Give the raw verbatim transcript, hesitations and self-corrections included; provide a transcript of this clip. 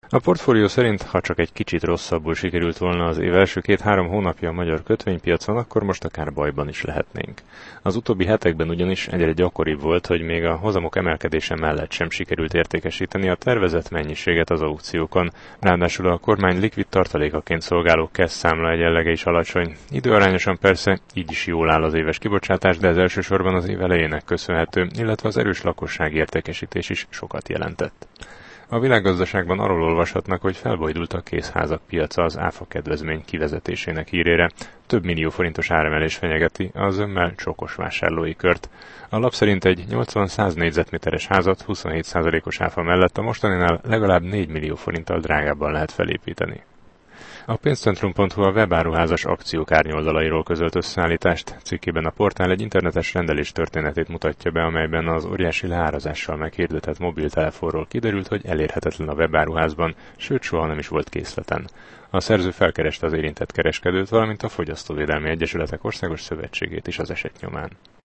A portfólió szerint, ha csak egy kicsit rosszabbul sikerült volna az év első két-három hónapja a magyar kötvénypiacon, akkor most akár bajban is lehetnénk. Az utóbbi hetekben ugyanis egyre gyakoribb volt, hogy még a hozamok emelkedése mellett sem sikerült értékesíteni a tervezett mennyiséget az aukciókon. Ráadásul a kormány likvid tartalékaként szolgáló cash számla egyenlege is alacsony. Időarányosan persze így is jól áll az éves kibocsátás, de ez elsősorban az év elejének köszönhető, illetve az erős lakossági értékesítés is sokat jelentett. A világgazdaságban arról olvashatnak, hogy felbojdult a készházak piaca az áfa kedvezmény kivezetésének hírére. Több millió forintos áremelés fenyegeti az ömmel csokos vásárlói kört. A lap szerint egy nyolcvan-száz négyzetméteres házat huszonhét százalékos áfa mellett a mostaninál legalább négy millió forinttal drágábban lehet felépíteni. A pénzcentrum pont hu a webáruházas akciók árnyoldalairól közölt összeállítást. Cikkében a portál egy internetes rendelés történetét mutatja be, amelyben az óriási leárazással meghirdetett mobiltelefonról kiderült, hogy elérhetetlen a webáruházban, sőt soha nem is volt készleten. A szerző felkereste az érintett kereskedőt, valamint a Fogyasztóvédelmi Egyesületek Országos Szövetségét is az eset nyomán.